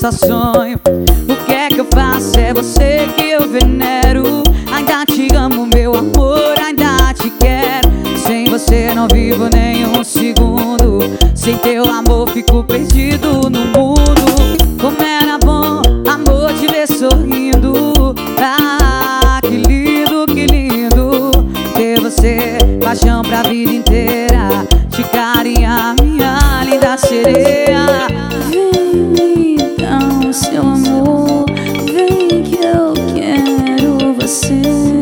só sonho. O que é que eu faço? É você que eu venero. Ainda te amo, meu amor, ainda te quero. Sem você não vivo nem um segundo. Sem teu amor fico perdido no mundo. Como era bom, amor, te ver sorrindo. Ah, que lindo, ter você, paixão pra vida inteira. Te carinhar, minha linda sereia. Vem me dar o seu amor, vem que eu quero você,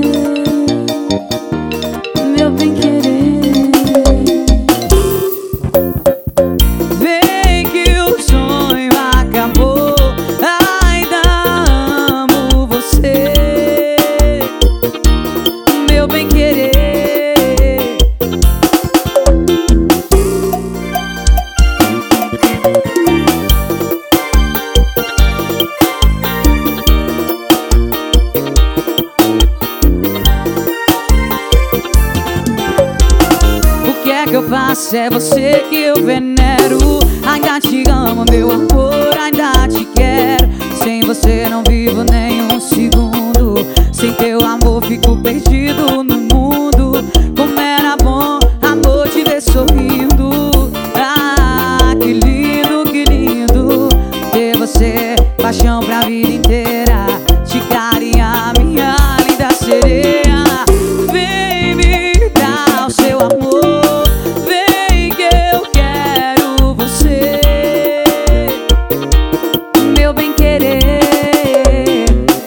meu bem querer. Vem que o sonho acabou, ainda amo você, meu bem querer. O que é que eu faço? É você que eu venero. Ainda te amo, meu amor, ainda te quero. Sem você não vivo nem um segundo. Sem teu amor fico perdido no mundo. Como era bom, amor, te ver sorrindo. Ah, que lindo, ter você, paixão pra vida inteira. Te carinhar, minha linda sereia. Vem me dar o seu amor, vem que eu quero você, meu bem querer.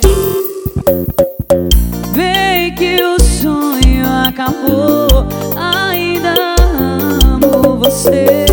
Vem que o sonho acabou, ainda amo você.